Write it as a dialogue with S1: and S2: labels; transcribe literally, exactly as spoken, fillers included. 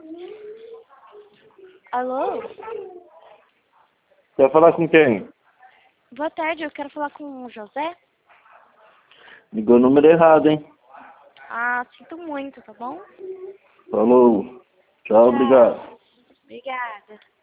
S1: Alô?
S2: Quer falar com quem?
S1: Boa tarde, eu quero falar com o José.
S2: Ligou o número errado, hein?
S1: Ah, sinto muito, tá bom?
S2: Falou. Tchau, obrigado.
S1: Obrigada.